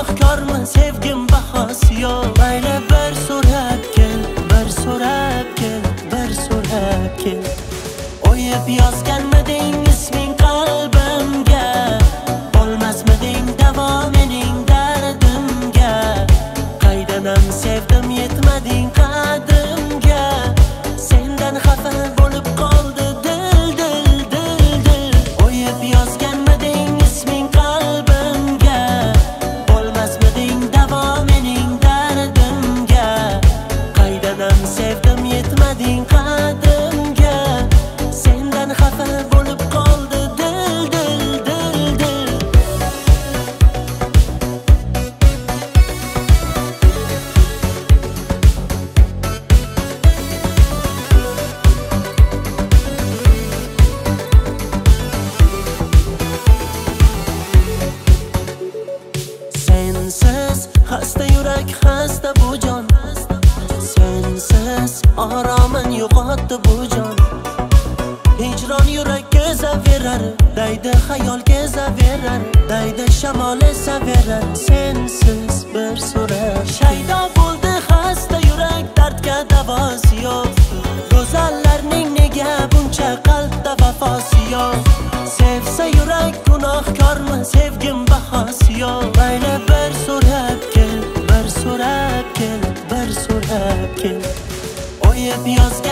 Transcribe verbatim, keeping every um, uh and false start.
gunohkormi sevgim bahosi yo'q. Mayli bir so'rab kel, bir so'rab kel, bir so'rab kel. O'yib yozganmiding isming qalbimga, bo'lmasmiding davo mening dardimga. Qaydanam sevdim yetmading qadrimga, sendan xafa bo'lib qoldi dil dil dil dil. O'yib yozganmiding isming qalbimga, bo'lmasmiding davo mening dardimga. Qaydanam sevdim yetmading qadrimga, sendan xafa bo'lib qoldi dil dil dil dil. Sensiz xasta yurak, xasta bu jon. Sensiz oromin yo'qotdi bu jon. Hijron yurak kezaverar, daydi xayol kezaverar, daydi shamol esaverar. Sensiz bir so'rab shaydo bo'ldi xasta yurak, dardga davosi yo'q. Go'zallarning nega buncha qalbda vafosi yo'q? Sevsa yurak gunohkormi sevgim bahosi yo'q. Mayli bir so'rab kel, bir so'rab kel, bir so'rab kel. O'yib yoz